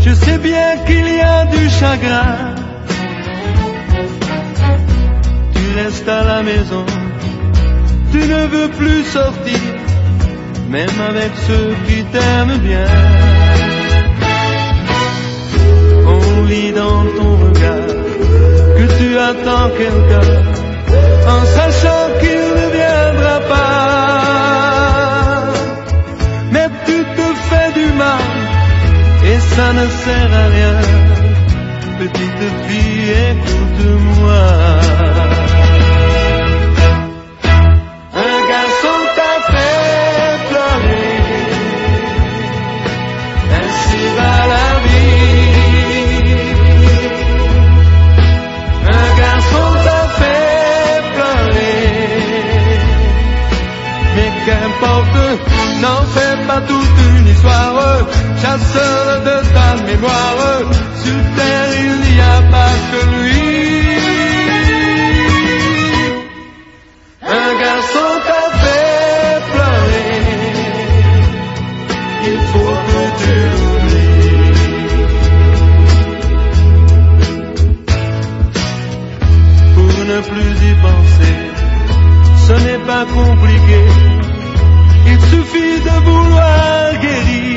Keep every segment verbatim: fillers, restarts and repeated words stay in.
Je sais bien qu'il y a du chagrin. Tu restes à la maison, tu ne veux plus sortir, même avec ceux qui t'aiment bien. On lit dans ton regard que tu attends quelqu'un, en sachant qu'il ne viendra pas. Mais tu te fais du mal, et ça ne sert à rien. Petite fille, écoute-moi. Un garçon t'a fait pleurer, ainsi va la vie. Un garçon t'a fait pleurer, mais qu'importe, n'en fais pas toute une histoire. Chasseur de ta mémoire, sur terre il n'y a pas que lui. Un garçon t'a fait pleurer, il faut que tu l'oublies. Pour ne plus y penser, ce n'est pas compliqué, il suffit de vouloir guérir.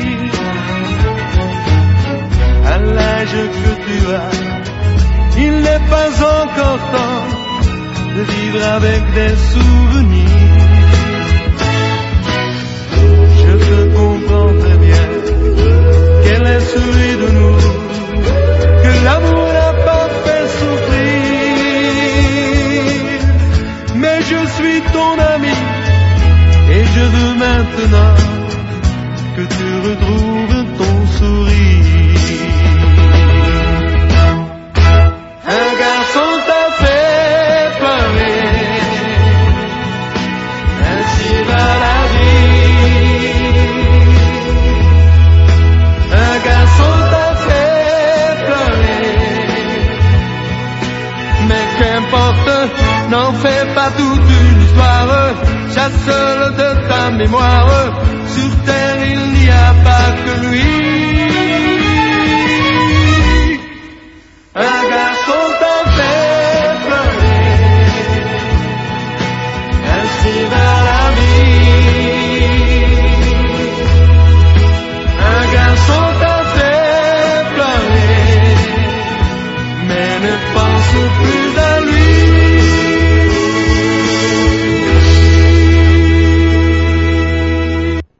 À l'âge que tu as, il n'est pas encore temps de vivre avec des souvenirs. Je te comprends très bien, quel est celui de nous que l'amour n'a pas fait souffrir. Mais je suis ton ami et je veux maintenant que tu retrouves ton sourire. Un garçon t'a fait pleurer, ainsi va la vie. Un garçon t'a fait pleurer, mais qu'importe, n'en fais pas toute une histoire. Chasse-le de ta mémoire, sur tes